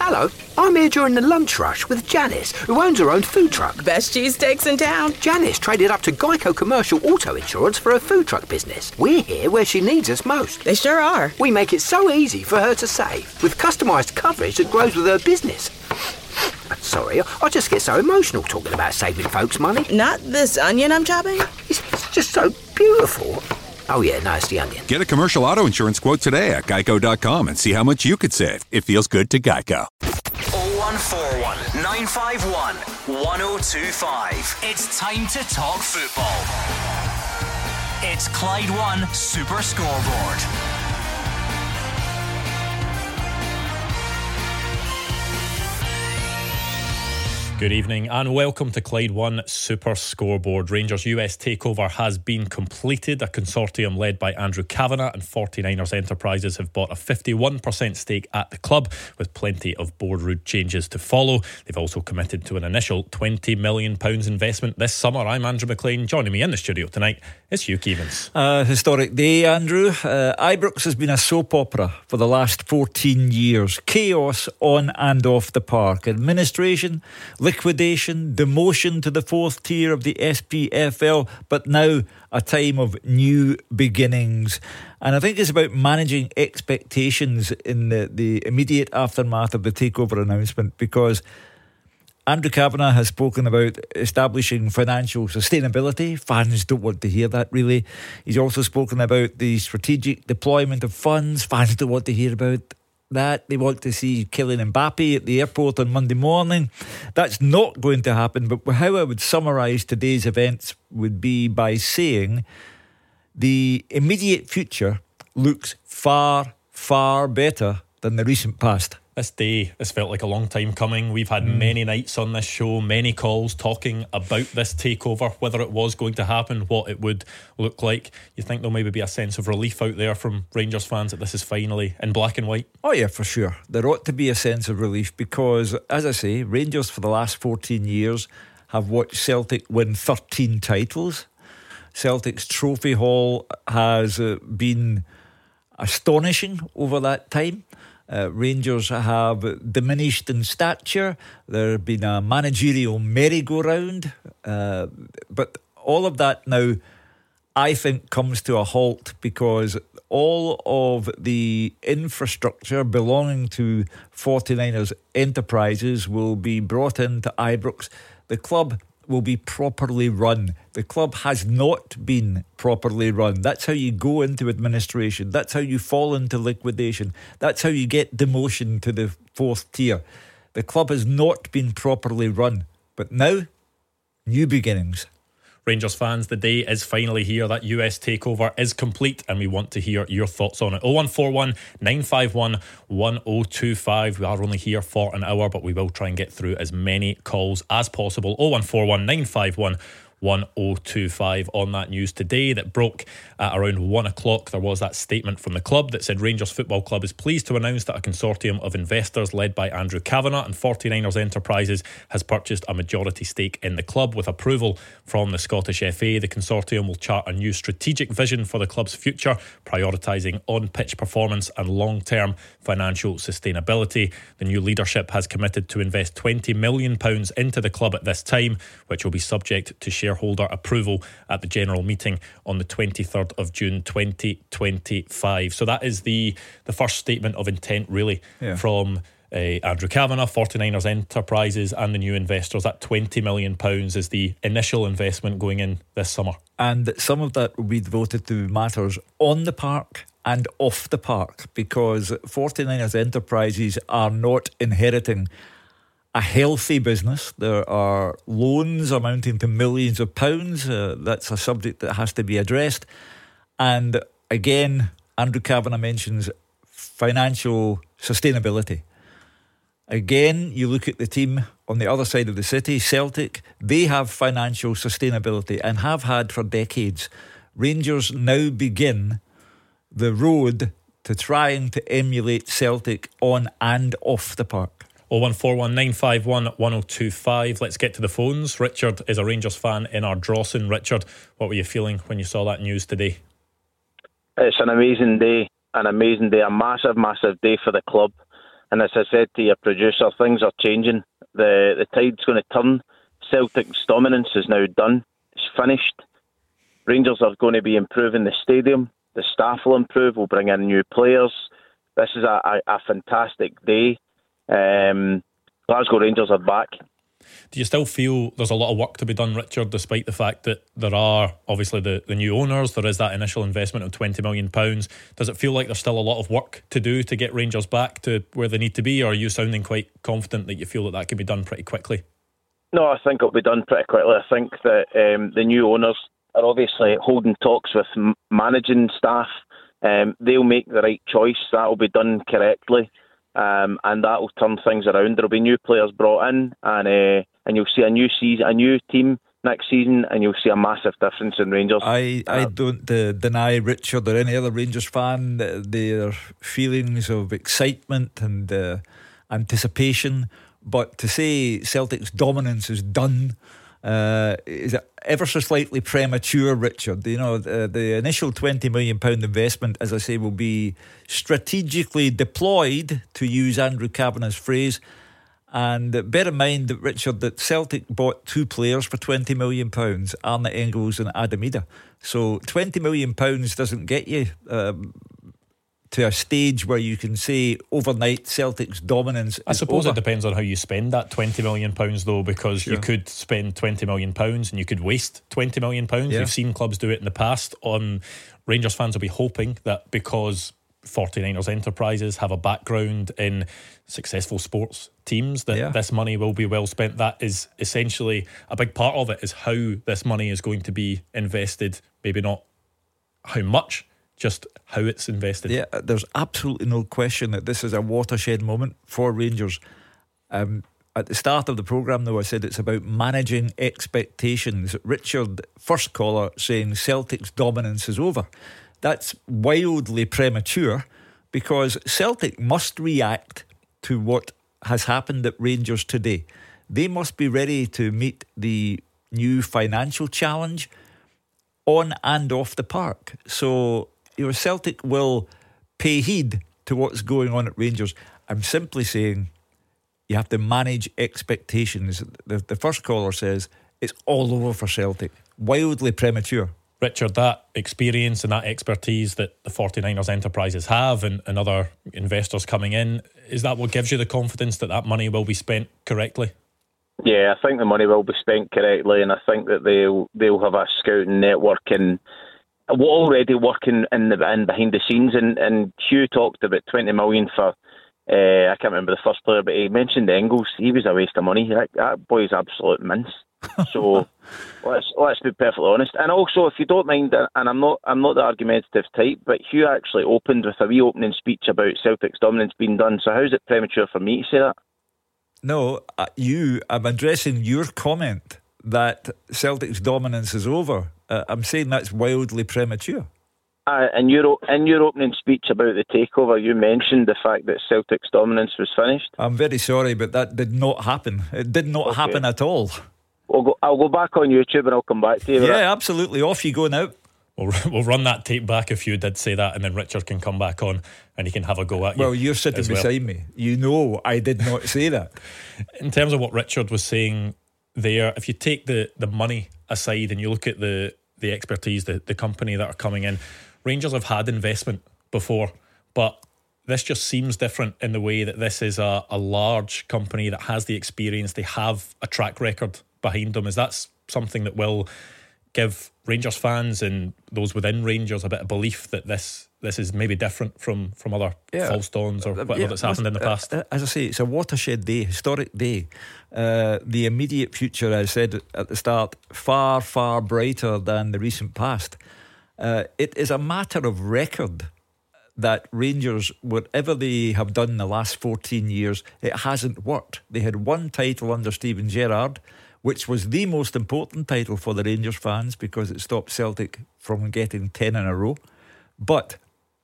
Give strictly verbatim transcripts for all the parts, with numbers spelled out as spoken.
Hello, I'm here during the lunch rush with Janice, who owns her own food truck. Best cheesesteaks in town. Janice traded up to Geico Commercial Auto Insurance for her food truck business. We're here where she needs us most. They sure are. We make it so easy for her to save, with customised coverage that grows with her business. Sorry, I just get so emotional talking about saving folks money. Not this onion I'm chopping? It's, it's just so beautiful. Oh yeah, no, it's the onion. Get a commercial auto insurance quote today at geico dot com and see how much you could save. It feels good to Geico. oh one four one, nine five one, one oh two five. It's time to talk football. It's Clyde One Super Scoreboard. Good evening and welcome to Clyde One Super Scoreboard. Rangers U S takeover has been completed. A consortium led by Andrew Kavanagh and forty-niners Enterprises have bought a fifty-one percent stake at the club, with plenty of boardroom changes to follow. They've also committed to an initial twenty million pounds investment this summer. I'm Andrew McLean. Joining me in the studio tonight is Hugh Keevans. A historic day, Andrew. Uh, Ibrox has been a soap opera for the last fourteen years. Chaos on and off the park. Administration, liquidation, demotion to the fourth tier of the S P F L, but now a time of new beginnings. And I think it's about managing expectations in the, the immediate aftermath of the takeover announcement, because Andrew Kavanagh has spoken about establishing financial sustainability. Fans don't want to hear that, really. He's also spoken about the strategic deployment of funds. Fans don't want to hear about that. They want to see Kylian Mbappe at the airport on Monday morning. That's not going to happen. But how I would summarise today's events would be by saying the immediate future looks far, far better than the recent past. This day has felt like a long time coming. We've had mm. many nights on this show, many calls talking about this takeover, whether it was going to happen, what it would look like. You think there'll maybe be a sense of relief out there from Rangers fans that this is finally in black and white? Oh yeah, for sure. There ought to be a sense of relief because, as I say, Rangers for the last fourteen years have watched Celtic win thirteen titles. Celtic's trophy haul has uh, been astonishing over that time. Uh, Rangers have diminished in stature. There has been a managerial merry-go-round. Uh, but all of that now, I think, comes to a halt because all of the infrastructure belonging to forty-niners Enterprises will be brought into Ibrox. The club will be properly run. The club has not been properly run. That's how you go into administration. That's how you fall into liquidation. That's how you get demotion to the fourth tier. The club has not been properly run. But now, new beginnings. Rangers fans, the day is finally here. That U S takeover is complete and we want to hear your thoughts on it. oh one four one, nine five one, one oh two five. We are only here for an hour, but we will try and get through as many calls as possible. oh one four one, nine five one, one oh two five. On that news today that broke at around one o'clock, there was that statement from the club that said Rangers Football Club is pleased to announce that a consortium of investors led by Andrew Kavanagh and forty-niners Enterprises has purchased a majority stake in the club. With approval from the Scottish F A, the consortium will chart a new strategic vision for the club's future, prioritising on-pitch performance and long-term financial sustainability. The new leadership has committed to invest twenty million pounds into the club at this time, which will be subject to shareholder approval at the general meeting on the twenty-third of June twenty twenty-five. So that is the the first statement of intent, really, yeah. from uh, Andrew Kavanagh, forty-niners Enterprises and the new investors. That twenty million pounds is the initial investment going in this summer. And some of that will be devoted to matters on the park and off the park, because forty-niners Enterprises are not inheriting a healthy business. There are loans amounting to millions of pounds. Uh, that's a subject that has to be addressed. And again, Andrew Kavanagh mentions financial sustainability. Again, you look at the team on the other side of the city, Celtic, they have financial sustainability and have had for decades. Rangers now begin the road to trying to emulate Celtic on and off the park. oh one four one, nine five one, one oh two five. Let's get to the phones. Richard is a Rangers fan in Ardrossan. Richard, what were you feeling when you saw that news today? It's an amazing day, an amazing day, a massive, massive day for the club. And as I said to your producer, things are changing. The the tide's going to turn. Celtic's dominance is now done. It's finished. Rangers are going to be improving the stadium. The staff will improve. We'll bring in new players. This is a, a, a fantastic day. Um, Glasgow Rangers are back. Do you still feel there's a lot of work to be done, Richard, despite the fact that there are obviously the, the new owners, there is that initial investment of twenty million pounds? Does it feel like there's still a lot of work to do to get Rangers back to where they need to be, or are you sounding quite confident that you feel that that can be done pretty quickly? No, I think it'll be done pretty quickly. I think that um, the new owners are obviously holding talks with m- managing staff. Um, they'll make the right choice. That will be done correctly. Um, and that will turn things around. There will be new players brought in, and uh, and you'll see a new season, a new team next season, and you'll see a massive difference in Rangers. I, I um, don't uh, deny Richard or any other Rangers fan uh, their feelings of excitement and uh, anticipation, but to say Celtic's dominance is done uh, is ever so slightly premature, Richard. You know, the, the initial twenty million pounds investment, as I say, will be strategically deployed, to use Andrew Kavanagh's phrase. And bear in mind that, Richard, that Celtic bought two players for twenty million pounds, Arne Engels and Adam Ida. So twenty million pounds doesn't get you um, to a stage where you can say overnight Celtic's dominance I is suppose over. It depends on how you spend that twenty million pounds, though, because Sure. you could spend twenty million pounds and you could waste twenty million pounds. Yeah. We've seen clubs do it in the past. On Rangers fans will be hoping that because forty-niners Enterprises have a background in successful sports teams, that Yeah. this money will be well spent. That is essentially a big part of it, is how this money is going to be invested. Maybe not how much, just how it's invested. Yeah, there's absolutely no question that this is a watershed moment for Rangers. Um, at the start of the programme, though, I said it's about managing expectations. Richard, first caller, saying Celtic's dominance is over. That's wildly premature, because Celtic must react to what has happened at Rangers today. They must be ready to meet the new financial challenge on and off the park. So, you know, Celtic will pay heed to what's going on at Rangers. I'm simply saying you have to manage expectations. The, the first caller says it's all over for Celtic. Wildly premature. Richard, that experience and that expertise that the forty-niners Enterprises have, and, and other investors coming in, is that what gives you the confidence that that money will be spent correctly? Yeah, I think the money will be spent correctly, and I think that they'll they'll have a scouting network and we're already working in the in behind the scenes. And, and Hugh talked about twenty million for uh, I can't remember the first player, but he mentioned Engels. He was a waste of money. That, that boy's absolute mince. So let's let's be perfectly honest. And also, if you don't mind, and I'm not I'm not the argumentative type, but Hugh actually opened with a wee opening speech about Celtic's dominance being done. So how's it premature for me to say that? No, uh, you. I'm addressing your comment that Celtic's dominance is over. Uh, I'm saying that's wildly premature. Uh, in your in your opening speech about the takeover, you mentioned the fact that Celtic's dominance was finished. I'm very sorry, but that did not happen. It did not Okay. happen at all. We'll go, I'll go back on YouTube and I'll come back to you. with Yeah, absolutely. Off you go now. We'll, we'll run that tape back if you did say that, and then Richard can come back on and he can have a go at you. Well, you're sitting as well. beside me. You know I did not say that. In terms of what Richard was saying there, if you take the, the money aside and you look at the, the expertise, the, the company that are coming in, Rangers have had investment before, but this just seems different in the way that this is a, a large company that has the experience. They have a track record behind them. Is that something that will give Rangers fans and those within Rangers a bit of belief that this this is maybe different from, from other Yeah. false dawns or whatever Yeah, that's happened in the past? uh, As I say, it's a watershed day, historic day. Uh, the immediate future, as I said at the start, far, far brighter than the recent past. Uh, it is a matter of record that Rangers, whatever they have done in the last fourteen years, it hasn't worked. They had one title under Steven Gerrard, which was the most important title for the Rangers fans because it stopped Celtic from getting ten in a row. But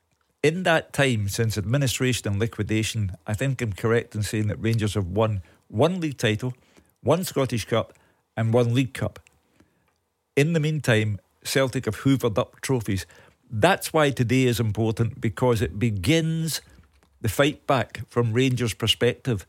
in that time, since administration and liquidation, I think I'm correct in saying that Rangers have won one league title, one Scottish Cup and one League Cup. In the meantime, Celtic have hoovered up trophies. That's why today is important, because it begins the fight back from Rangers' perspective.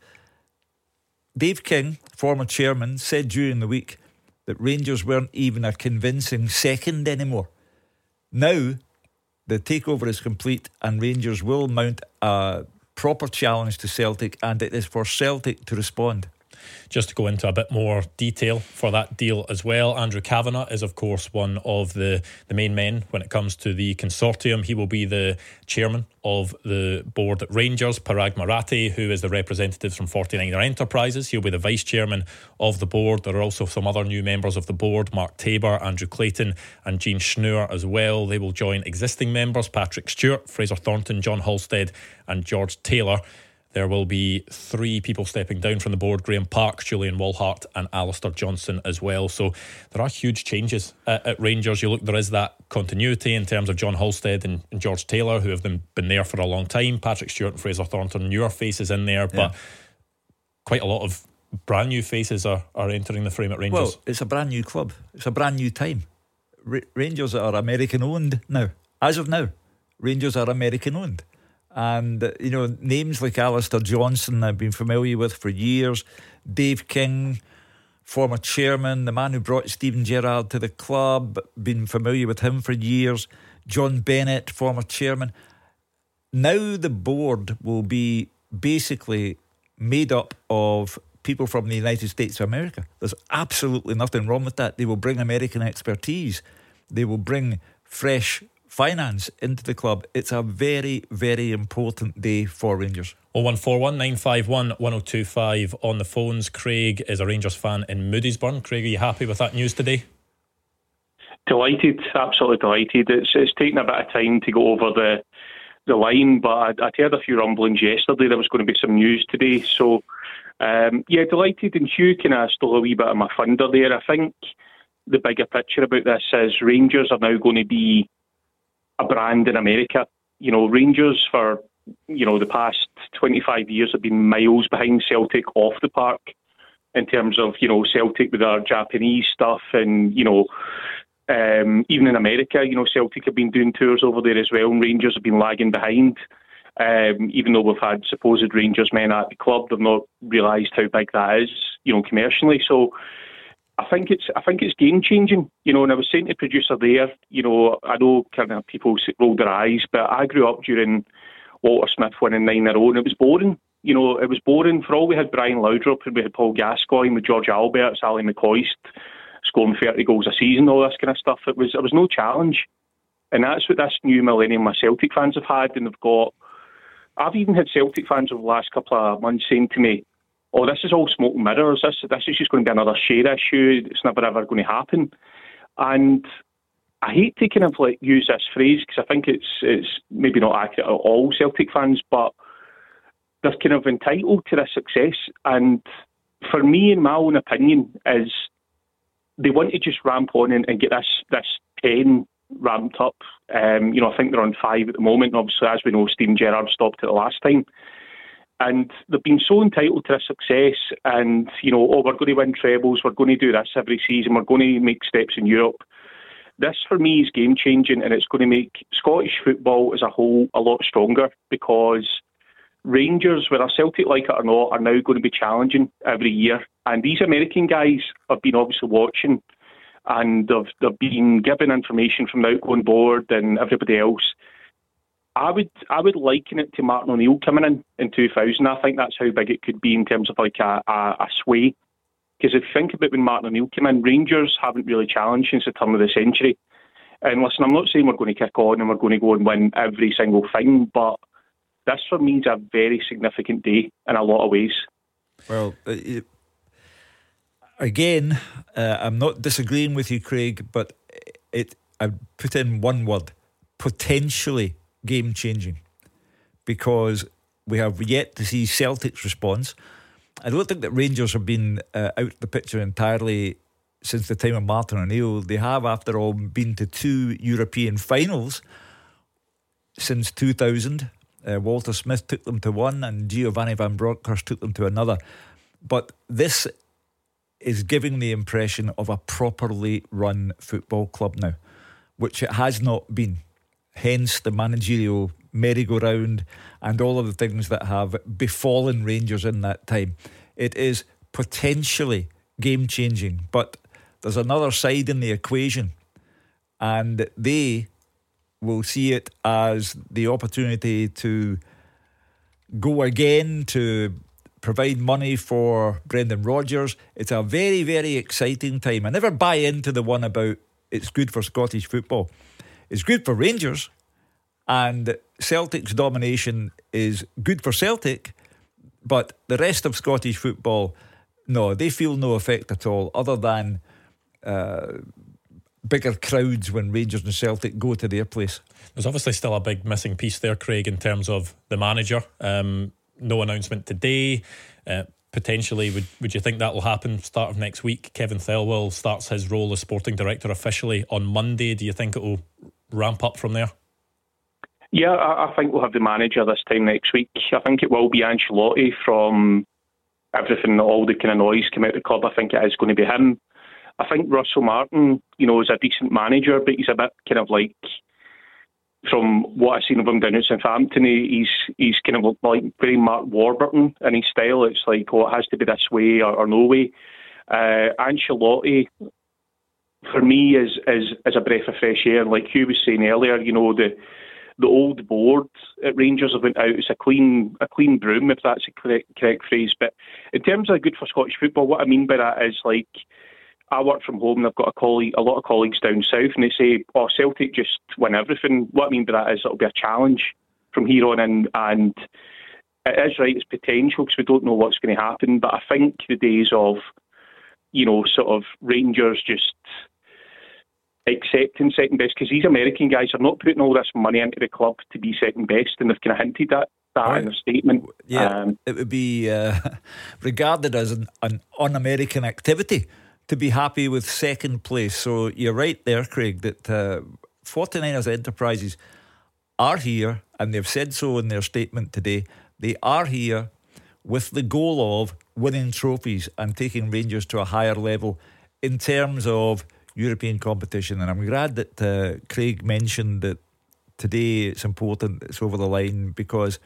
Dave King, former chairman, said during the week that Rangers weren't even a convincing second anymore. Now, the takeover is complete and Rangers will mount a proper challenge to Celtic, and it is for Celtic to respond. Just to go into a bit more detail for that deal as well, Andrew Kavanagh is of course one of the, the main men when it comes to the consortium. He will be the chairman of the board at Rangers. Parag Marathi, who is the representative from forty-niner Enterprises, he'll be the vice chairman of the board. There are also some other new members of the board: Mark Tabor, Andrew Clayton and Gene Schnur as well. They will join existing members: Patrick Stewart, Fraser Thornton, John Halstead and George Taylor. There will be three people stepping down from the board: Graham Park, Julian Walhart and Alistair Johnson as well. So there are huge changes at, at Rangers. You look, there is that continuity in terms of John Halstead and, and George Taylor, who have been, been there for a long time. Patrick Stewart and Fraser Thornton, newer faces in there, but yeah. quite a lot of brand new faces are, are entering the frame at Rangers. Well, it's a brand new club. It's a brand new time. R- Rangers are American owned now. As of now, Rangers are American owned. And, you know, names like Alistair Johnson I've been familiar with for years. Dave King, former chairman, the man who brought Steven Gerrard to the club, been familiar with him for years. John Bennett, former chairman. Now the board will be basically made up of people from the United States of America. There's absolutely nothing wrong with that. They will bring American expertise. They will bring fresh finance into the club. It's a very, very important day for Rangers. oh one four one, nine five one, one oh two five on the phones. Craig is a Rangers fan in Moodiesburn. Craig, are you happy with that news today? Delighted, absolutely delighted. It's it's taken a bit of time to go over the the line, but I'd, I'd heard a few rumblings yesterday there was going to be some news today. So, um, yeah, delighted. And Hugh kind of stole a wee bit of my thunder there. I think the bigger picture about this is Rangers are now going to be a brand in America. You know, Rangers for, you know, the past twenty-five years have been miles behind Celtic off the park in terms of, you know, Celtic with our Japanese stuff and, you know, um, even in America, you know, Celtic have been doing tours over there as well and Rangers have been lagging behind. Um, even though we've had supposed Rangers men at the club, they've not realised how big that is, you know, commercially. So I think it's I think it's game changing, you know. And I was saying to the producer there, you know, I know kind of people roll their eyes, but I grew up during Walter Smith winning nine in a row, and it was boring. You know, it was boring. For all we had Brian Laudrup and we had Paul Gascoigne with George Alberts, Ali McCoist scoring thirty goals a season, all this kind of stuff. It was it was no challenge, and that's what this new millennium my Celtic fans have had, and they've got. I've even had Celtic fans over the last couple of months saying to me, oh, this is all smoke and mirrors, this, this is just going to be another share issue, it's never ever going to happen. And I hate to kind of like use this phrase because I think it's it's maybe not accurate at all, Celtic fans, but they're kind of entitled to this success. And for me, in my own opinion, is they want to just ramp on and, and get this this ten ramped up. Um, you know, I think they're on five at the moment, and obviously, as we know, Steven Gerrard stopped it the last time. And they've been so entitled to their success and, you know, oh, we're going to win trebles, we're going to do this every season, we're going to make steps in Europe. This, for me, is game-changing, and it's going to make Scottish football as a whole a lot stronger because Rangers, whether Celtic like it or not, are now going to be challenging every year. And these American guys have been obviously watching and they've, they've been given information from the outgoing board and everybody else. I would I would liken it to Martin O'Neill coming in in two thousand. I think that's how big it could be in terms of like a, a, a sway. Because if you think about when Martin O'Neill came in, Rangers haven't really challenged since the turn of the century. And listen, I'm not saying we're going to kick on and we're going to go and win every single thing, but this for me is a very significant day in a lot of ways. Well, uh, again, uh, I'm not disagreeing with you, Craig, but it I've put in one word: potentially game changing, because we have yet to see Celtic's response. I don't think that Rangers have been uh, out the picture entirely since the time of Martin O'Neill. They have, after all, been to two European finals since two thousand. Uh, Walter Smith took them to one and Giovanni Van Bronckhorst took them to another. But this is giving the impression of a properly run football club now, which it has not been. Hence the managerial merry-go-round and all of the things that have befallen Rangers in that time. It is potentially game-changing, but there's another side in the equation, and they will see it as the opportunity to go again, to provide money for Brendan Rodgers. It's a very, very exciting time. I never buy into the one about it's good for Scottish football. It's good for Rangers, and Celtic's domination is good for Celtic, but the rest of Scottish football, no, they feel no effect at all, other than uh, bigger crowds when Rangers and Celtic go to their place. There's obviously still a big missing piece there, Craig, in terms of the manager. Um, no announcement today. Uh, potentially, would would you think that will happen start of next week? Kevin Thelwell starts his role as sporting director officially on Monday. Do you think it will ramp up from there? Yeah, I, I think we'll have the manager this time next week. I think it will be Ancelotti. From everything, all the kind of noise came out of the club, I think it is going to be him. I think Russell Martin, you know, is a decent manager, but he's a bit kind of like, from what I've seen of him down at Southampton, he's he's kind of like very Mark Warburton in his style. It's like, oh, it has to be this way or, or no way. Uh, Ancelotti, for me, is, is is a breath of fresh air. Like Hugh was saying earlier, you know, the the old board at Rangers have went out. It's a clean a clean broom, if that's a correct, correct phrase. But in terms of good for Scottish football, what I mean by that is, like, I work from home and I've got a colleague, a lot of colleagues down south, and they say, oh, Celtic just win everything. What I mean by that is it'll be a challenge from here on in, and it is right, it's potential because we don't know what's going to happen. But I think the days of, you know, sort of Rangers just accepting second best, because these American guys are not putting all this money into the club to be second best, and they've kind of hinted at that right in their statement. Yeah, um, it would be uh, regarded as an, an un-American activity to be happy with second place. So you're right there, Craig, that uh, forty-niners Enterprises are here, and they've said so in their statement today. They are here with the goal of winning trophies and taking Rangers to a higher level in terms of European competition. And I'm glad that uh, Craig mentioned that today it's important, it's over the line, because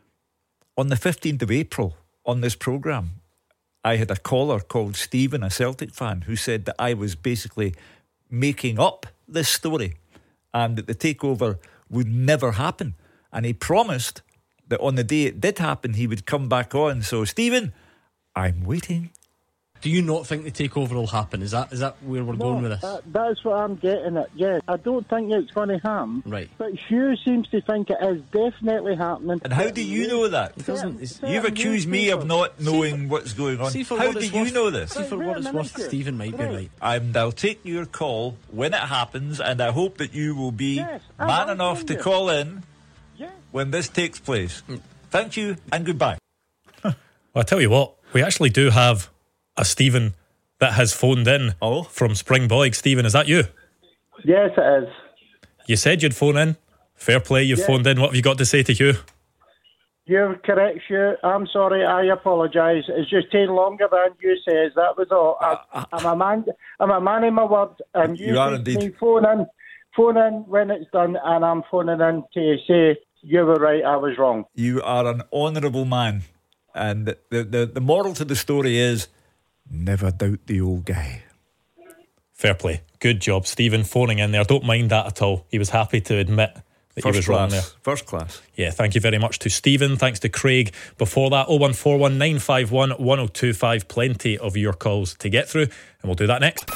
on the fifteenth of April on this programme, I had a caller called Stephen, a Celtic fan, who said that I was basically making up this story and that the takeover would never happen. And he promised that on the day it did happen, he would come back on. So, Stephen, I'm waiting. Do you not think the takeover will happen? Is that is that where we're no, going with this? That, that's what I'm getting at, yes. I don't think it's going to happen. Right. But Hugh seems to think it is definitely happening. And how do you know that? It doesn't, You've accused me of not knowing for, what's going on. How do you worth, know this? See, for right, what it's right, worth, right. Stephen might right. be right. And I'll take your call when it happens, and I hope that you will be yes, man enough to you. call in yes. when this takes place. Thank you and goodbye. Well, I tell you what, we actually do have a Stephen that has phoned in oh. from Springboig. Stephen, is that you? Yes, it is. You said you'd phone in. Fair play, you've yes. phoned in. What have you got to say to Hugh? You're correct, Hugh. I'm sorry, I apologise. It's just taking longer than you says. That was all. I, uh, I'm a man I'm a man in my word, and you, you are think indeed. me phone in, phone in when it's done, and I'm phoning in to say you were right, I was wrong. You are an honourable man. And the, the, the moral to the story is never doubt the old guy. Fair play. Good job, Stephen, phoning in there. Don't mind that at all. He was happy to admit that First he was class. wrong there. First class. Yeah, thank you very much to Stephen. Thanks to Craig. Before that, oh one four one nine five one one oh two five. Plenty of your calls to get through, and we'll do that next.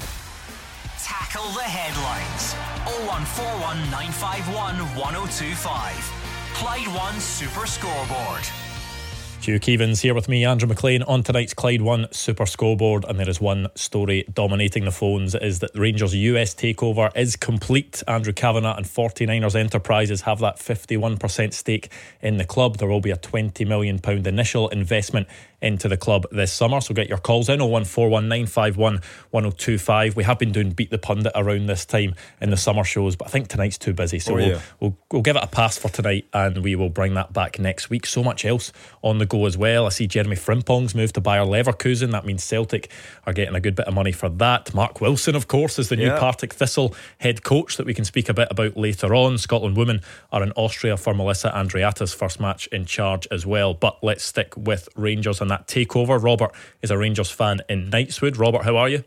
Tackle the headlines. oh one four one nine five one one oh two five. Clyde One Super Scoreboard. Hugh Keevins here with me, Andrew McLean, on tonight's Clyde One Super Scoreboard, and there is one story dominating the phones. It is that the Rangers' U S takeover is complete. Andrew Kavanagh and forty-niners Enterprises have that fifty-one percent stake in the club. There will be a twenty million pounds initial investment into the club this summer. So get your calls in oh one four one nine five one one oh two five. We have been doing Beat the Pundit around this time in the summer shows, but I think tonight's too busy, so oh, yeah. we'll, we'll, we'll give it a pass for tonight, and we will bring that back next week. So much else on the go as well. I see Jeremy Frimpong's moved to Bayer Leverkusen. That means Celtic are getting a good bit of money for that. Mark Wilson, of course, is the new yeah. Partick Thistle head coach that we can speak a bit about later on. Scotland women are in Austria for Melissa Andreatta's first match in charge as well. But let's stick with Rangers and that takeover. Robert is a Rangers fan in Knightswood. Robert, how are you?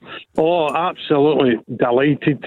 Oh, absolutely delighted.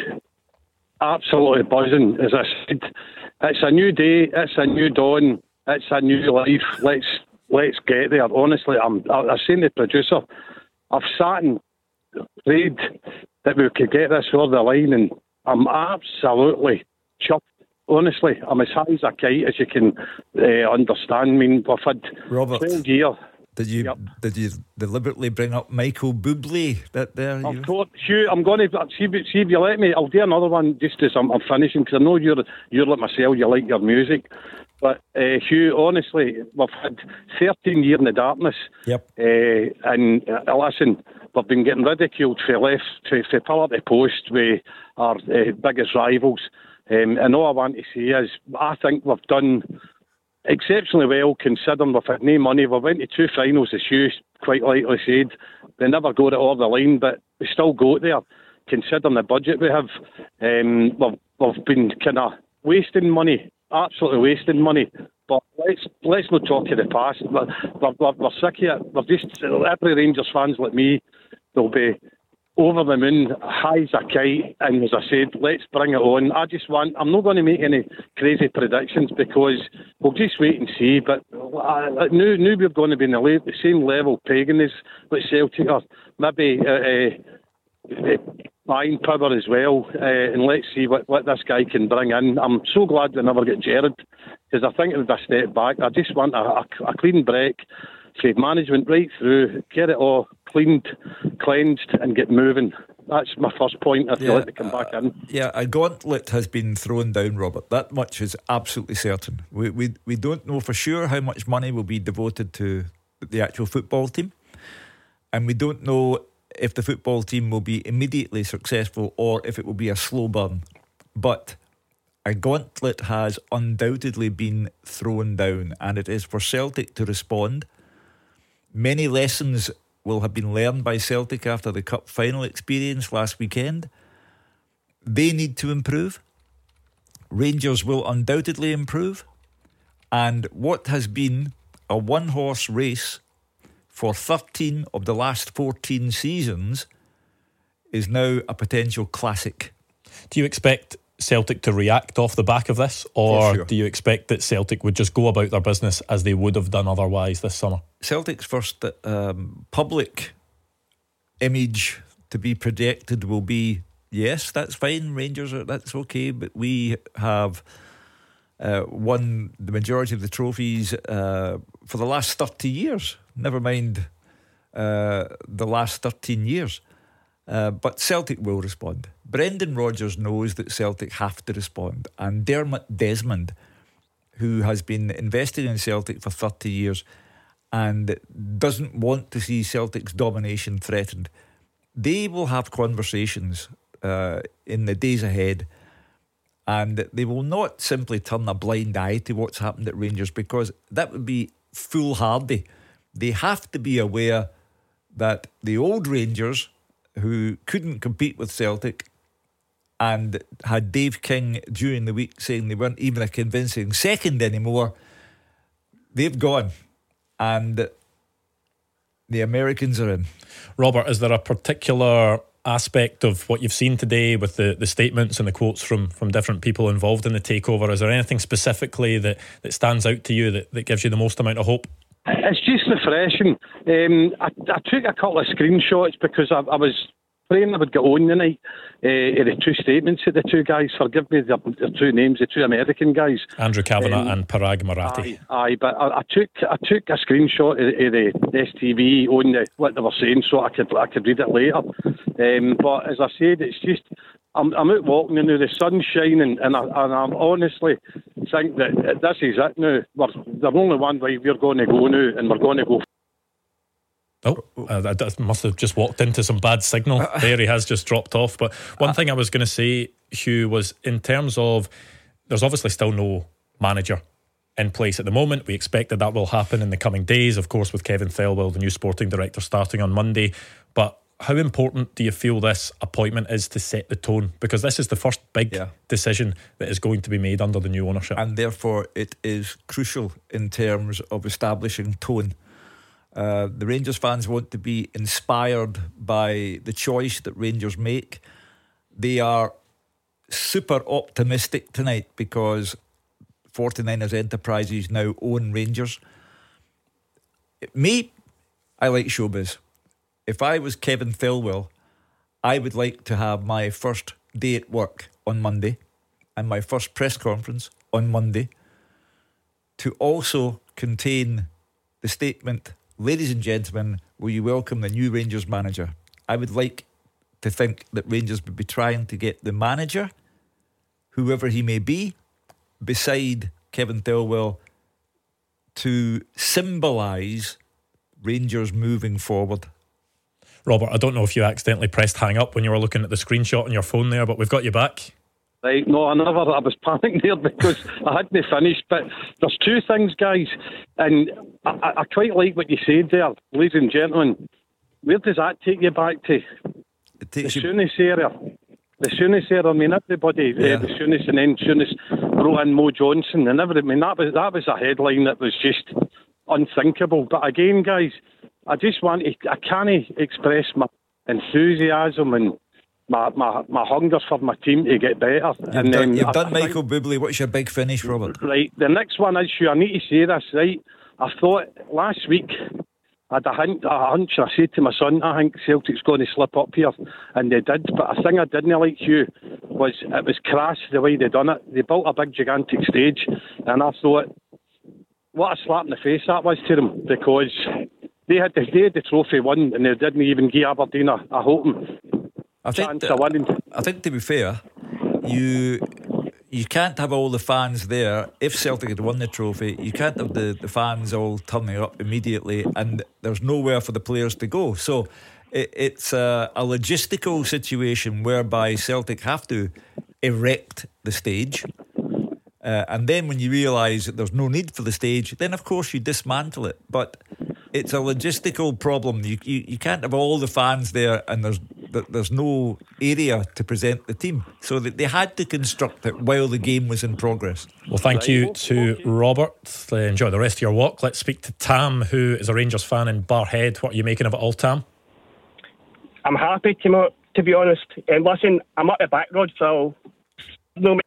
Absolutely buzzing. As I said, it's a new day, it's a new dawn, it's a new life. Let's let's get there. Honestly, I'm I, I was saying to the producer, I've sat and prayed that we could get this over the line, and I'm absolutely chuffed. Honestly, I'm as high as a kite, as you can uh, understand. I mean, we've had Robert, twelve years. Did you yep. did you deliberately bring up Michael Bublé? That there, of course, Hugh. I'm going to see, see if you let me. I'll do another one just as I'm, I'm finishing, because I know you're you're like myself. You like your music, but uh, Hugh, honestly, we've had thirteen years in the darkness. Yep. Uh, and uh, listen, we've been getting ridiculed for left, for, for pillar to post with our uh, biggest rivals. Um, and all I want to say is, I think we've done exceptionally well, considering we've had no money. We went to two finals, as Hugh quite rightly said. They never got it over the line, but we still got there, considering the budget we have. Um, we've, we've been kind of wasting money, absolutely wasting money. But let's let's not talk of the past. We're, we're, we're sick of it. We're just, every Rangers fans like me, they'll be over the moon, high as a kite, and as I said, let's bring it on. I just want, I'm not going to make any crazy predictions, because we'll just wait and see, but I knew, knew we were going to be in the, the same level pegging as what Celtic are, maybe uh, uh, buying power as well, uh, and let's see what, what this guy can bring in. I'm so glad we never get Gerrard, because I think it was a step back. I just want a, a, a clean break, for management right through, get it all cleaned, cleansed, and get moving. That's my first point. If yeah, you like to come back in, yeah, a gauntlet has been thrown down, Robert. That much is absolutely certain. We we we don't know for sure how much money will be devoted to the actual football team, and we don't know if the football team will be immediately successful or if it will be a slow burn. But a gauntlet has undoubtedly been thrown down, and it is for Celtic to respond. Many lessons will have been learned by Celtic after the cup final experience last weekend. They need to improve. Rangers will undoubtedly improve. And what has been a one-horse race for thirteen of the last fourteen seasons is now a potential classic. Do you expect Celtic to react off the back of this, or sure. do you expect that Celtic would just go about their business as they would have done otherwise this summer? Celtic's first um, public image to be projected will be, yes, that's fine, Rangers, are, that's okay, but we have uh, won the majority of the trophies uh, for the last thirty years, never mind uh, the last thirteen years. Uh, but Celtic will respond. Brendan Rodgers knows that Celtic have to respond, and Dermot Desmond, who has been investing in Celtic for thirty years and doesn't want to see Celtic's domination threatened, they will have conversations uh, in the days ahead, and they will not simply turn a blind eye to what's happened at Rangers, because that would be foolhardy. They have to be aware that the old Rangers, who couldn't compete with Celtic and had Dave King during the week saying they weren't even a convincing second anymore, they've gone, and the Americans are in. Robert, is there a particular aspect of what you've seen today with the, the statements and the quotes from, from different people involved in the takeover? Is there anything specifically that, that stands out to you that, that gives you the most amount of hope? It's just refreshing. Um, I, I took a couple of screenshots because I, I was praying I would get on tonight. Uh, the two statements of the two guys, forgive me, the, the two names, the two American guys, Andrew Kavanagh um, and Parag Aye, Marathi. aye but I, I took I took a screenshot of, of the S T V on the, what they were saying, so I could I could read it later. Um, but as I said, it's just I'm, I'm out walking now, the sun's shining, and I, and I honestly think that this is it now. We're, there's only one way we're going to go now, and we're going to go Oh, uh, that that must have just walked into some bad signal. There, he has just dropped off. But one thing I was going to say, Hugh, was in terms of, there's obviously still no manager in place at the moment. We expect that that will happen in the coming days, of course, with Kevin Thelwell, the new sporting director, starting on Monday. But how important do you feel this appointment is to set the tone? Because this is the first big yeah. decision that is going to be made under the new ownership. And therefore it is crucial in terms of establishing tone. Uh, the Rangers fans want to be inspired by the choice that Rangers make. They are super optimistic tonight because forty-niners Enterprises now own Rangers. Me, I like showbiz. If I was Kevin Thelwell, I would like to have my first day at work on Monday and my first press conference on Monday to also contain the statement, ladies and gentlemen, will you welcome the new Rangers manager? I would like to think that Rangers would be trying to get the manager, whoever he may be, beside Kevin Thelwell to symbolise Rangers moving forward. Robert, I don't know if you accidentally pressed hang up when you were looking at the screenshot on your phone there, but we've got you back. Right, no, I never, I was panicking there because I hadn't finished, but there's two things, guys, and I, I quite like what you said there, ladies and gentlemen. Where does that take you back to? It takes the you... Souness era. The Souness era, I mean, everybody, yeah. uh, the Souness, and then Souness brought in Mo Johnson, and everything. I mean, that was, that was a headline that was just unthinkable. But again, guys, I just want to, I can't express my enthusiasm and My, my my hunger for my team to get better. You've and done, um, you've I, done I Michael Bublé. What's your big finish, Robert? Right, the next one is, I need to say this, right? I thought last week, I had a, hint, a hunch, I said to my son, I think Celtic's going to slip up here, and they did, but a thing I didn't like, Hugh, was it was crass the way they done it. They built a big gigantic stage, and I thought, what a slap in the face that was to them, because they had the, they had the trophy won, and they didn't even give Aberdeen a, a hoping. I think, that, I think to be fair, you you can't have all the fans there. If Celtic had won the trophy, you can't have the, the fans all turning up immediately, and there's nowhere for the players to go. So it, it's a, a logistical situation whereby Celtic have to erect the stage, uh, and then when you realise that there's no need for the stage, then of course you dismantle it. But it's a logistical problem. You you, you can't have all the fans there, and there's there's no area to present the team. So that they had to construct it while the game was in progress. Well, thank you to Robert. Uh, enjoy the rest of your walk. Let's speak to Tam, who is a Rangers fan in Barrhead. What are you making of it all, Tam? I'm happy, to, to be honest. And listen, I'm at the back road, so no.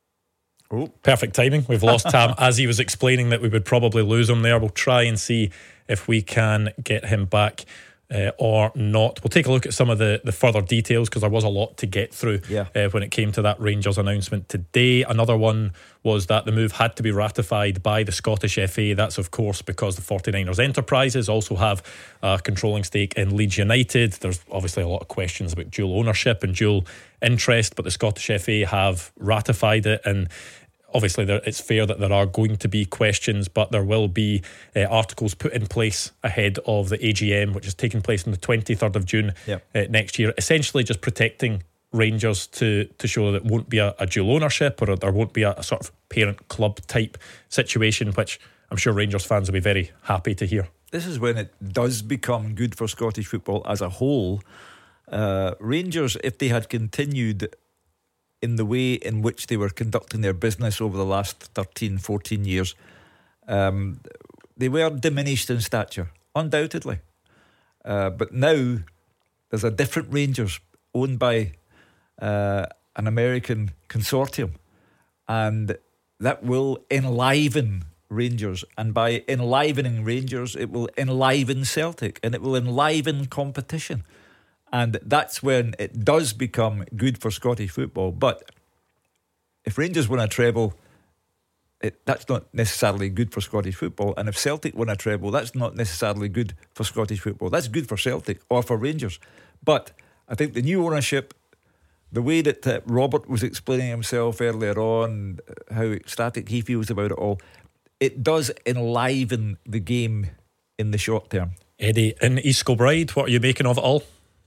Oh, perfect timing. We've lost Tam as he was explaining that we would probably lose him there. We'll try and see if we can get him back uh, or not. We'll take a look at some of the, the further details, because there was a lot to get through yeah. uh, when it came to that Rangers announcement today. Another one was that the move had to be ratified by the Scottish F A. That's of course because the forty-niners Enterprises also have a controlling stake in Leeds United. There's obviously a lot of questions about dual ownership and dual interest, but the Scottish F A have ratified it, and obviously, there, it's fair that there are going to be questions, but there will be uh, articles put in place ahead of the A G M, which is taking place on the twenty-third of June yep. uh, next year, essentially just protecting Rangers to, to show that it won't be a, a dual ownership, or there won't be a, a sort of parent club type situation, which I'm sure Rangers fans will be very happy to hear. This is when it does become good for Scottish football as a whole. Uh, Rangers, if they had continued in the way in which they were conducting their business over the last thirteen, fourteen years, um, they were diminished in stature, undoubtedly. Uh, but now there's a different Rangers owned by uh, an American consortium, and that will enliven Rangers. And by enlivening Rangers, it will enliven Celtic, and it will enliven competition. And that's when it does become good for Scottish football. But if Rangers win a treble, it, that's not necessarily good for Scottish football. And if Celtic win a treble, that's not necessarily good for Scottish football. That's good for Celtic or for Rangers. But I think the new ownership, the way that uh, Robert was explaining himself earlier on, how ecstatic he feels about it all, it does enliven the game in the short term. Eddie in East Kilbride, what are you making of it all?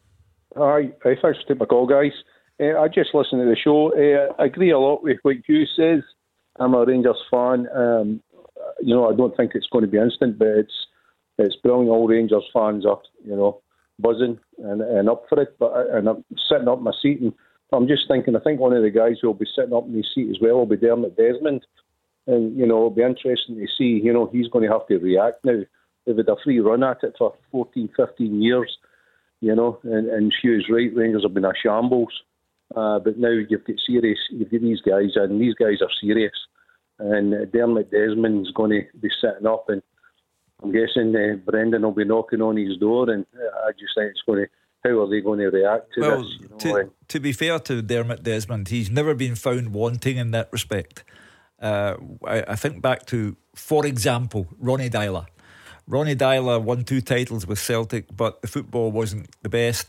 Hi, thanks for taking my call, guys. Uh, I just listened to the show. Uh, I agree a lot with what Hugh says. I'm a Rangers fan. Um, you know, I don't think it's going to be instant, but it's it's brilliant. All Rangers fans are, you know, buzzing and, and up for it. But and I'm sitting up in my seat, and I'm just thinking. I think one of the guys who will be sitting up in his seat as well will be Dermot Desmond, and you know, it'll be interesting to see. You know, he's going to have to react now. They've had a free run at it for fourteen, fifteen years. You know, and, and Hugh's right, Rangers have been a shambles. Uh, but now you've got serious, you've got these guys, and these guys are serious. And uh, Dermot Desmond's going to be sitting up, and I'm guessing uh, Brendan will be knocking on his door, and uh, I just think it's going to, how are they going to react to well, this? You know? to, to be fair to Dermot Desmond, he's never been found wanting in that respect. Uh, I, I think back to, for example, Ronnie Dyler. Ronnie Dyler won two titles with Celtic, but the football wasn't the best.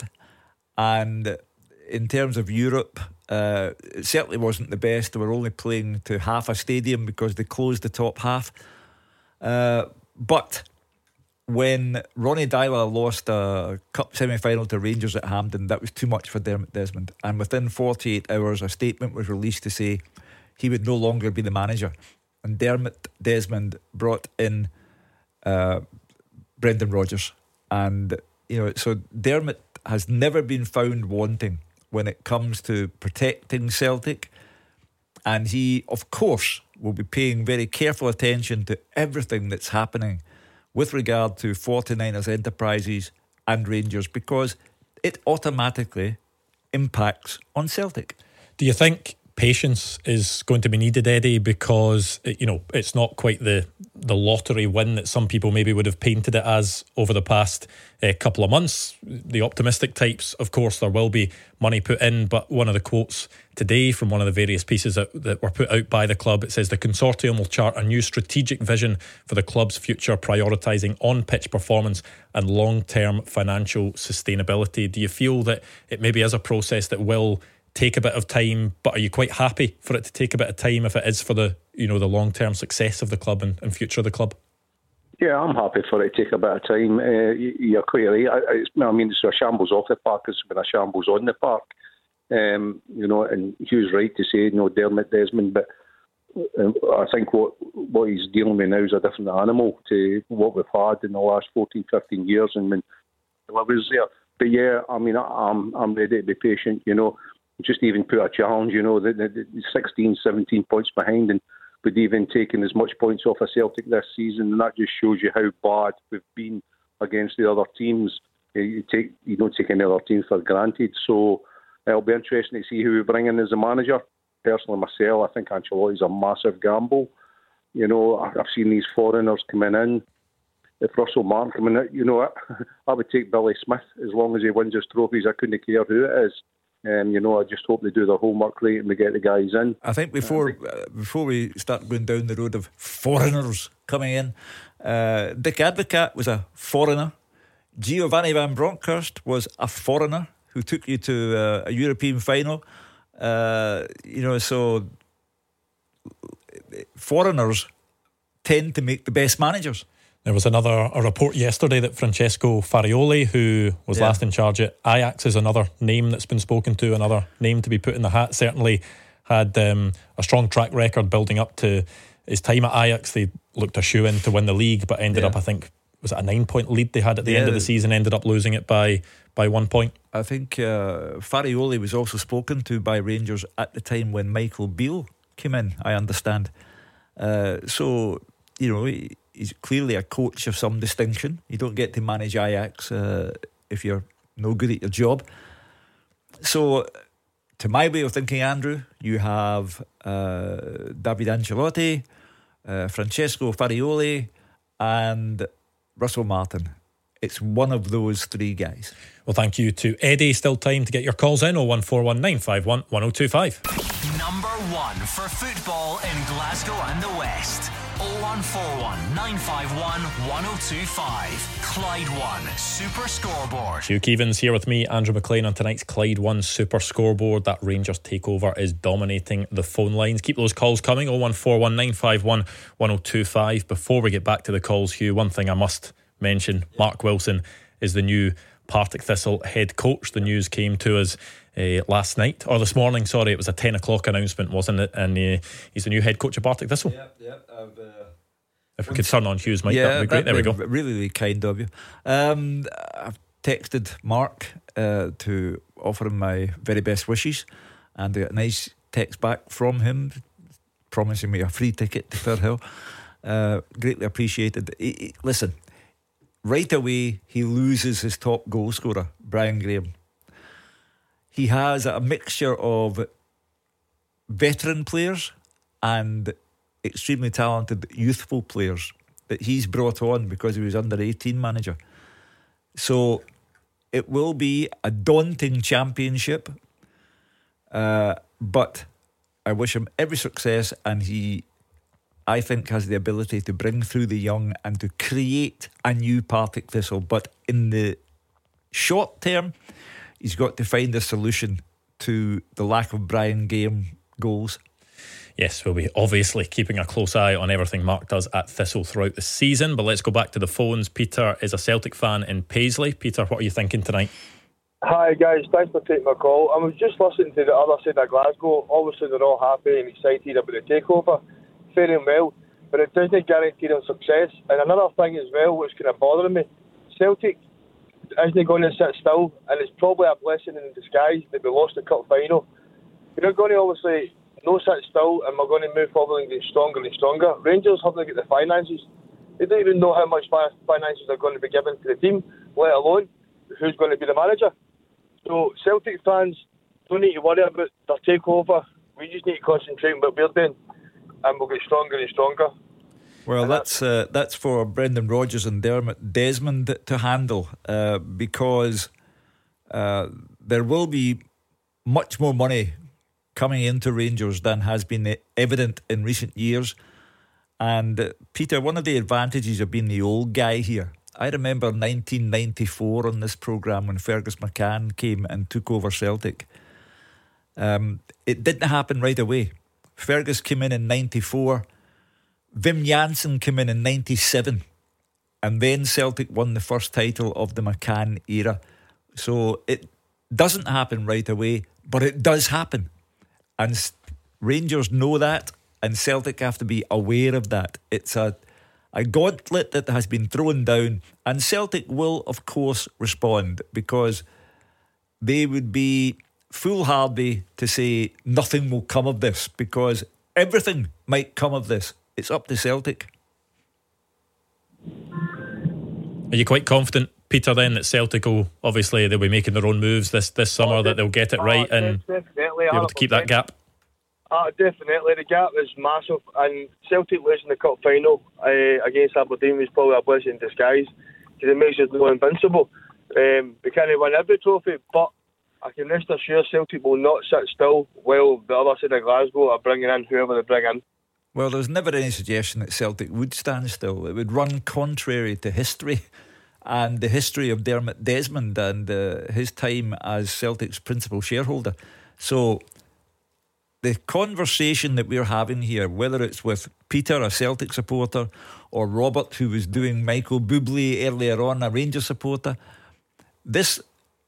And in terms of Europe, uh, it certainly wasn't the best. They were only playing to half a stadium because they closed the top half. Uh, but when Ronnie Dyler lost a cup semi-final to Rangers at Hampden, that was too much for Dermot Desmond. And within forty-eight hours, a statement was released to say he would no longer be the manager. And Dermot Desmond brought in Uh, Brendan Rodgers, and you know, so Dermot has never been found wanting when it comes to protecting Celtic, and he, of course, will be paying very careful attention to everything that's happening with regard to forty-niners Enterprises and Rangers, because it automatically impacts on Celtic. Do you think patience is going to be needed, Eddie, because you know it's not quite the the lottery win that some people maybe would have painted it as over the past uh, couple of months? The optimistic types, of course, there will be money put in, but one of the quotes today from one of the various pieces that, that were put out by the club, it says the consortium will chart a new strategic vision for the club's future, prioritising on-pitch performance and long-term financial sustainability. Do you feel that it maybe is a process that will take a bit of time, but are you quite happy for it to take a bit of time if it is for the, you know, the long-term success of the club and, and future of the club? Yeah, I'm happy for it to take a bit of time. Uh, you're quite right. I, I mean, it's a shambles off the park. It's been a shambles on the park. Um, you know, and Hugh's right to say, you know, Dermot Desmond, but um, I think what what he's dealing with now is a different animal to what we've had in the last fourteen, fifteen years, and when I was there. But yeah, I mean, I'm I'm ready to be patient. You know, just even put a challenge. You know, the, the, the sixteen, seventeen points behind, and we'd even taken as much points off of Celtic this season, and that just shows you how bad we've been against the other teams. You take you don't take any other teams for granted. So it'll be interesting to see who we bring in as a manager. Personally, myself, I think Ancelotti's a massive gamble. You know, I've seen these foreigners coming in. If Russell Martin coming in, you know, I would take Billy Smith as long as he wins his trophies. I couldn't care who it is. Um, you know, I just hope they do their homework right and we get the guys in. I think before uh, before we start going down the road of foreigners coming in, uh, Dick Advocaat was a foreigner. Giovanni Van Bronckhorst was a foreigner who took you to uh, a European final. Uh, you know, so foreigners tend to make the best managers. There was another a report yesterday that Francesco Farioli, who was yeah. last in charge at Ajax, is another name that's been spoken to, another name to be put in the hat. Certainly had um, a strong track record building up to his time at Ajax. They looked a shoe in to win the league, but ended yeah. up, I think, was it a nine-point lead they had at the yeah, end of the season, ended up losing it by by one point. I think uh, Farioli was also spoken to by Rangers at the time when Michael Beale came in, I understand. Uh, so, you know, he, he's clearly a coach of some distinction. You don't get to manage Ajax uh, if you're no good at your job. So, to my way of thinking, Andrew, you have uh, David Ancelotti, uh, Francesco Farioli, and Russell Martin. It's one of those three guys. Well, thank you to Eddie. Still time to get your calls in. oh one four one nine five one one oh two five. Number one for football in Glasgow and the West. oh one four one nine five one one oh two five. Clyde One Super Scoreboard. Hugh Keevins here with me, Andrew McLean, on tonight's Clyde One Super Scoreboard. That Rangers takeover is dominating the phone lines. Keep those calls coming. oh one four one nine five one one oh two five. Before we get back to the calls, Hugh, one thing I must mention. Mark Wilson is the new Partick Thistle head coach. The news came to us uh, last night, or this morning, sorry. It was a ten o'clock announcement, wasn't it? And uh, he's the new head coach of Partick Thistle. Yeah, yeah. I've, uh, if we could turn on Hugh's mic, yeah, that would be great. There we go. Really, really kind of you. Um, I've texted Mark uh, to offer him my very best wishes, and I got a nice text back from him promising me a free ticket to Firhill. Uh, greatly appreciated. He, he, listen, right away he loses his top goal scorer, Brian Graham. He has a mixture of veteran players and extremely talented youthful players that he's brought on because he was under eighteen manager. So it will be a daunting championship, uh, but I wish him every success, and he, I think, has the ability to bring through the young and to create a new Partick Thistle. But in the short term, he's got to find a solution to the lack of Brian Graham goals. Yes, we'll be obviously keeping a close eye on everything Mark does at Thistle throughout the season. But let's go back to the phones. Peter is a Celtic fan in Paisley. Peter, what are you thinking tonight? Hi guys, thanks for taking my call. I was just listening to the other side of Glasgow. Obviously they're all happy and excited about the takeover. Fair and well, but it doesn't guarantee them success. And another thing as well, which kind of bothering me, Celtic isn't going to sit still, and it's probably a blessing in disguise that we lost the cup final. We're not going to obviously no sit still, and we're going to move forward and get stronger and stronger. Rangers haven't got the finances. They don't even know how much finances they're going to be given to the team, let alone who's going to be the manager. So Celtic fans don't need to worry about their takeover. We just need to concentrate on what we're doing, and we'll get stronger and stronger. Well, and that's uh, that's for Brendan Rodgers and Dermot Desmond to handle, uh, because uh, there will be much more money coming into Rangers than has been evident in recent years. And uh, Peter, one of the advantages of being the old guy here, I remember nineteen ninety-four on this programme when Fergus McCann came and took over Celtic. Um, it didn't happen right away. Fergus came in in ninety-four, Wim Janssen came in in ninety-seven, and then Celtic won the first title of the McCann era. So it doesn't happen right away, but it does happen. And Rangers know that, and Celtic have to be aware of that. It's a, a gauntlet that has been thrown down, and Celtic will, of course, respond, because they would be foolhardy to say nothing will come of this, because everything might come of this. It's up to Celtic. Are you quite confident, Peter, then that Celtic will, obviously they'll be making their own moves this, this summer, oh, that they'll get it right uh, and definitely, be able to keep that gap? Uh, definitely, the gap is massive, and Celtic losing the cup final uh, against Aberdeen was probably a blessing in disguise, because it makes us no invincible. Um, we can't win every trophy, but I can rest assured Celtic will not sit still while the other side of Glasgow are bringing in whoever they bring in. Well, there's never any suggestion that Celtic would stand still. It would run contrary to history and the history of Dermot Desmond and uh, his time as Celtic's principal shareholder. So the conversation that we're having here, whether it's with Peter, a Celtic supporter, or Robert, who was doing Michael Bublé earlier on, a Rangers supporter, this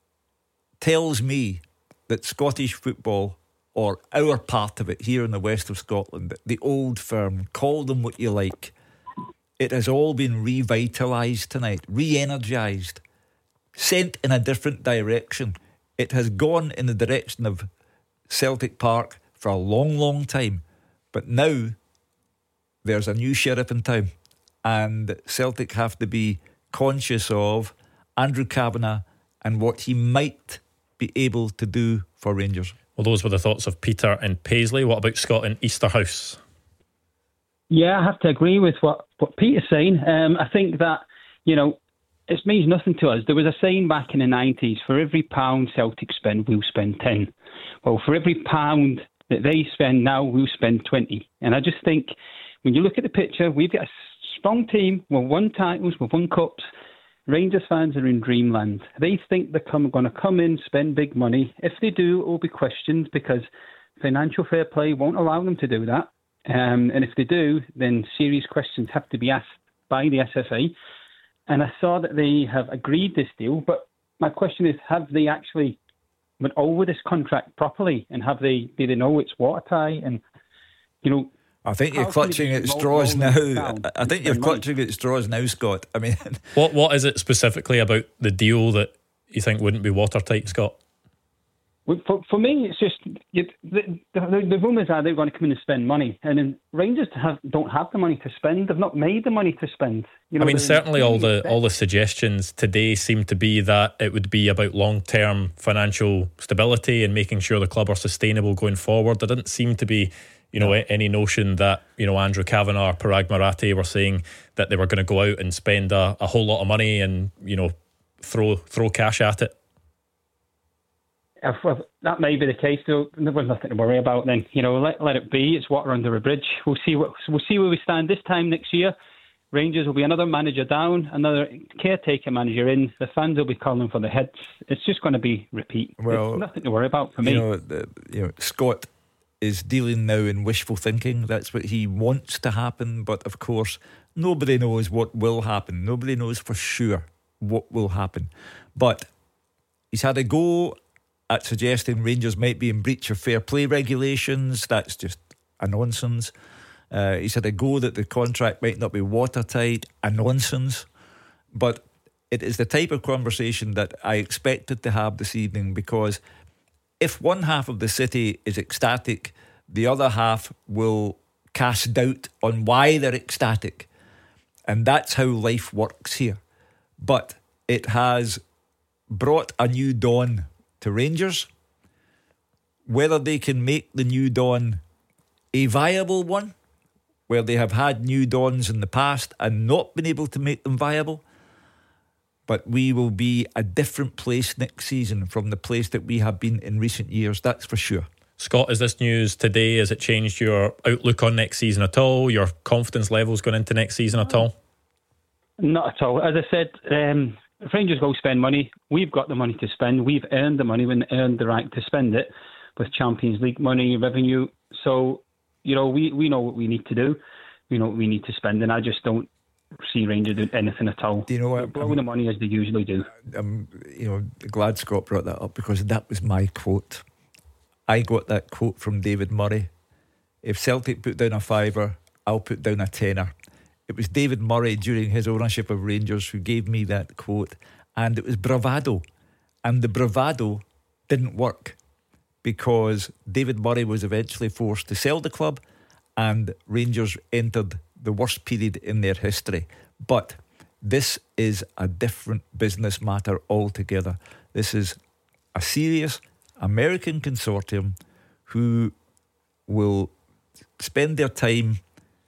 tells me that Scottish football, or our part of it here in the west of Scotland, the old firm, call them what you like, it has all been revitalised tonight, re-energised, sent in a different direction. It has gone in the direction of Celtic Park for a long, long time. But now there's a new sheriff in town, and Celtic have to be conscious of Andrew Kavanagh and what he might be able to do for Rangers. Well, those were the thoughts of Peter in Paisley. What about Scott in Easterhouse? Yeah, I have to agree with what, what Peter's saying. Um, I think that, you know, it means nothing to us. There was a saying back in the nineties, for every pound Celtic spend, we'll spend ten. Well, for every pound that they spend now, we'll spend twenty. And I just think, when you look at the picture, we've got a strong team, we've won titles, we've won cups. Rangers fans are in dreamland. They think they're come, going to come in, spend big money. If they do, it will be questioned, because financial fair play won't allow them to do that. Um, and if they do, then serious questions have to be asked by the S F A. and I saw that they have agreed this deal. But my question is, have they actually went over this contract properly, and have they? Do they know it's watertight? And you know, I think you're clutching at straws now. I think you're clutching at straws now, Scott. I mean, what what is it specifically about the deal that you think wouldn't be watertight, Scott? For, for me, it's just you, the, the, the rumours are they're going to come in and spend money, and then Rangers have, don't have the money to spend. They've not made the money to spend. You know, I mean, certainly all the all the suggestions today seem to be that it would be about long-term financial stability and making sure the club are sustainable going forward. There didn't seem to be, you know, any notion that, you know, Andrew Kavanagh or Parag Marathi were saying that they were going to go out and spend a, a whole lot of money and, you know, throw throw cash at it. If, if that may be the case, though, there's nothing to worry about then. You know, let let it be. It's water under a bridge. We'll see what we'll see where we stand this time next year. Rangers will be another manager down, another caretaker manager in. The fans will be calling for the heads. It's just going to be repeat. Well, There's nothing to worry about for me. You know, the, you know, Scott is dealing now in wishful thinking. That's what he wants to happen. But of course, nobody knows what will happen. Nobody knows for sure what will happen. But he's had a go at suggesting Rangers might be in breach of fair play regulations. That's just a nonsense. Uh, he said a go that the contract might not be watertight, a nonsense. But it is the type of conversation that I expected to have this evening, because if one half of the city is ecstatic, the other half will cast doubt on why they're ecstatic. And that's how life works here. But it has brought a new dawn to Rangers. Whether they can make the new dawn a viable one, where they have had new dawns in the past and not been able to make them viable, but we will be a different place next season from the place that we have been in recent years, that's for sure. Scott, is this news today, has it changed your outlook on next season at all? Your confidence levels going into next season at all? Not at all. As I said, um, if Rangers go spend money, we've got the money to spend. We've earned the money and earned the right to spend it with Champions League money, revenue. So, you know, we, we know what we need to do. We know what we need to spend, and I just don't see Rangers doing anything at all. Do you know what? They're blowing the money as they usually do. I'm, you know, glad Scott brought that up, because that was my quote. I got that quote from David Murray. If Celtic put down a fiver, I'll put down a tenner. It was David Murray during his ownership of Rangers who gave me that quote, and it was bravado. And the bravado didn't work, because David Murray was eventually forced to sell the club, and Rangers entered the worst period in their history. But this is a different business matter altogether. This is a serious American consortium who will spend their time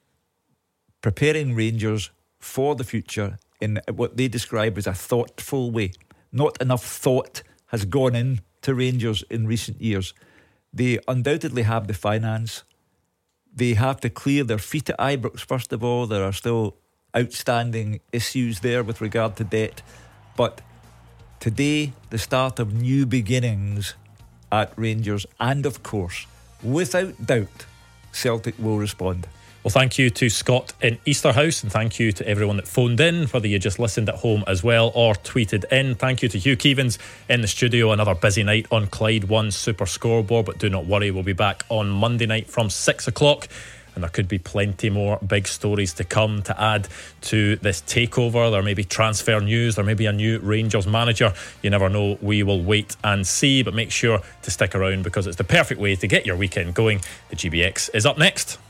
preparing Rangers for the future in what they describe as a thoughtful way. Not enough thought has gone into Rangers in recent years. They undoubtedly have the finance. They have to clear their feet at Ibrox, first of all. There are still outstanding issues there with regard to debt. But today, the start of new beginnings at Rangers, and of course, without doubt, Celtic will respond. Well, thank you to Scott in Easterhouse, and thank you to everyone that phoned in, whether you just listened at home as well or tweeted in. Thank you to Hugh Keevins in the studio. Another busy night on Clyde One Super Scoreboard, but do not worry, we'll be back on Monday night from six o'clock, and there could be plenty more big stories to come to add to this takeover. There may be transfer news, there may be a new Rangers manager. You never know, we will wait and see, but make sure to stick around, because it's the perfect way to get your weekend going. The G B X is up next.